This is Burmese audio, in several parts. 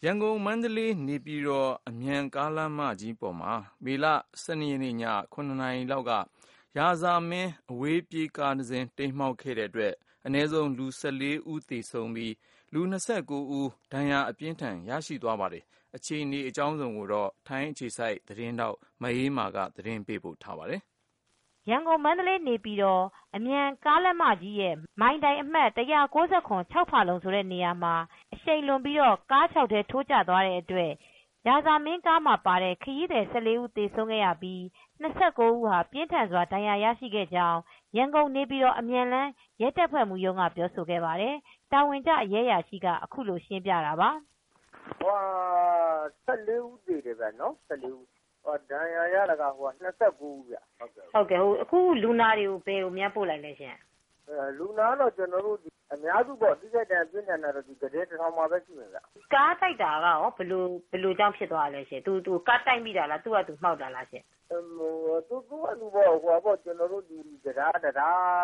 ရန်ကုန်-မန္တလေး-နေပြည်တော် အမြန်ကားလမ်းမကြီးပေါ်မှာ မေလ ၁၂ ရက်နေ့ ည ၇ နာရီလောက်က ရာဇာမင်း အဝေးပြေးကားတစင်း တိမ်းမှောက်ခဲ့တဲ့အတွက် အနည်းဆုံး လူ ၁၄ ဦး သေဆုံးပြီး လူ ၂၉ ဦး ဒဏ်ရာအပြင်းအထန် ရရှိသွားပါတယ်။ အခြေအနေ အကြောင်းစုံကိုတော့ ထိုင်းအခြေစိုက်သတင်းထောက် မအေးအေးမာက သတင်းပေးပို့ထားပါတယ်။ ရန်ကုန်-မန္တလေး-နေပြည်တော် အမြန်ကားလမ်းမကြီးရဲ့ မိုင်တိုင်အမှတ် ၁၉၇ ၆ ဖာလုံဆိုတဲ့နေရာမှာ အရှိန်လွန်ပြီး ကားချောက်ထဲ ထိုးကျသွားတဲ့အတွက် ရာဇာမင်းကားမှာပါတဲ့ ခရီးသည် ၁၄ ဦး သေဆုံးခဲ့ပြီး ၂၉ ဦး ပြင်းထန်စွာ ဒဏ်ရာရရှိခဲ့ကြောင်း ရန်ကုန်-နေပြည်တော် အမြန်လမ်း ရဲတပ်ဖွဲ့မှူးရုံးက ပြောဆိုခဲ့ပါတယ်။ တာဝန်ကျ ရဲအရာရှိက အခုလိုရှင်းပြတာပါ။ ၁၄ ဦးသေတယ်ဗျနော်။ ဒဏ်ရာရတာက ၂၉ ဦးဗျ။အခုလူနာတွေကို ဘယ်ကိုများပို့လိုက်လဲရှင့်။ လူနာကတော့ အများစုပေါ့။ ထိခိုက်ဒဏ်ရာပြင်းထန်တာကတော့ ကုတင် ၁,၀၀၀ မှာပဲရှိမယ်ဗျ။ ကားတိုက်တာကရော ဘယ်လိုကြောင့်ဖြစ်သွားတာလဲရှင့်။ ကားတိုက်မိတာလား။ သူ့ဟာသူမှောက်တာလားရှင့်။ သူ့ဟာသူပေါ့။ တံတားဘေးက အကာတိုက်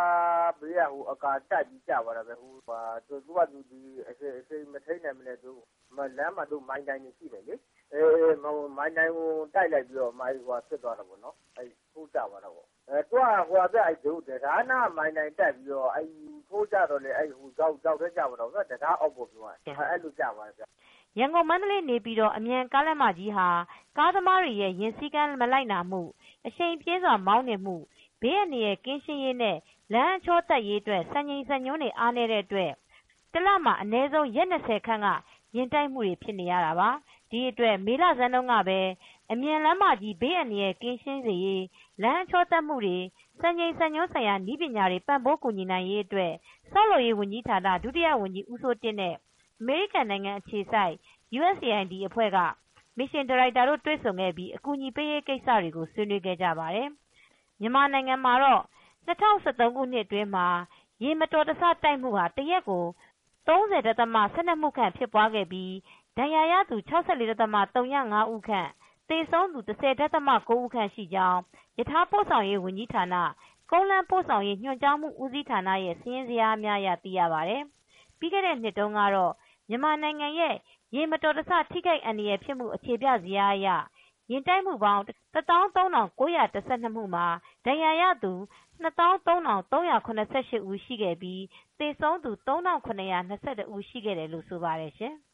ပြီးကျသွားတာပဲ။ သူ့ဟာသူ အရှိန်မထိန်းနိုင်ပဲနဲ့ လမ်းမှာ မိုင်တိုင်တွေရှိတယ်လေ။ မိုင်တိုင်ကိုတိုက်လိုက်ပြီးတော့ ဖြစ်သွားတာပေါ့နော်။ ထိုးကျသွားတာပေါ့။ သူက တံတားနားက မိုင်တိုင်တိုက်ပြီးတော့ ထိုးကျတော့လည်း ချောက်ထဲကျသွားတာပေါ့။ တံတားအောက်ပေါ့။ အဲ့လိုကျသွားတာ။ ရန်ကုန်-မန္တလေး-နေပြည်တော် အမြန်ကားလမ်းမကြီးဟာ ကားသမားတွေရဲ့ ယာဉ်စည်းကမ်းမလိုက်နာမှု၊ အရှိန်ပြင်းစွာ မောင်းနှင်မှု၊ ဘေးအန္တရာယ်ကင်းရှင်းရေးနဲ့ လမ်းအချောသတ်ရေးအတွက် စံချိန်စံညွှန်းတွေ အားနည်းတဲ့အတွက် တလမှာ အနည်းဆုံး ရက် ၂၀ ခန့် ယာဉ်တိုက်မှုတွေ ဖြစ်နေရတာပါ။ ဒီအတွက် မေလဆန်းတုန်းကပဲ အမြန်လမ်းမကြီး ဘေးအန္တရာယ်ကင်းရှင်းစေရေး၊ လမ်းအချောသတ်မှုတွေ စံချိန်စံညွှန်းဆိုင်ရာ နည်းပညာတွေ ပံ့ပိုးကူညီနိုင်ရေးအတွက် ဆောက်လုပ်ရေးဝန်ကြီးဌာန ဒုဝန်ကြီး ဦးစိုးတင့်နဲ့ အမေရိကန်နိုင်ငံအခြေစိုက် USAID အဖွဲ့က မစ်ရှင်ဒါရိုက်တာတို့ တွေ့ဆုံခဲ့ပြီး အကူညီပေးရေးကိစ္စတွေကို ဆွေးနွေးခဲ့ကြပါတယ်။ မြန်မာနိုင်ငံမှာတော့ ၂၀၁၃ ခုနှစ်အတွင်းမှာ ယာဉ်မတော်တဆတိုက်မှု တရက်ကို ၃၀.၁၂ မှုခန့် ဖြစ်ပွားခဲ့ပြီး ဒဏ်ရာရသူ ၆၄.၀၅ ဦးခန့် သေဆုံးသူ ၁၀.၉ ဦးခန့်ရှိကြောင်း ရထားပို့ဆောင်ရေးဝန်ကြီးဌာန၊ ကုန်းလမ်းပို့ဆောင်ရေး ညွှန်ကြားမှုဦးစီးဌာနရဲ့ စာရင်းဇယားများအရ သိရပါတယ်။ ပြီးခဲ့တဲ့နှစ်တုန်းကတော့ မြန်မာနိုင်ငံရဲ့ ယာဉ်မတော်တဆ ထိခိုက်အန္တရာယ်ဖြစ်မှု အခြေပြဇယားအရ ယာဉ်တိုက်မှုပေါင်း ၁၃,၉၁၂ မှုမှာ ဒဏ်ရာရသူ ၂၃,၃၇၈ ဦးရှိခဲ့ပြီး သေဆုံးသူ ၃,၇၂၁ ဦး ရှိခဲ့တယ်လို့ ဆိုပါတယ်ရှင်။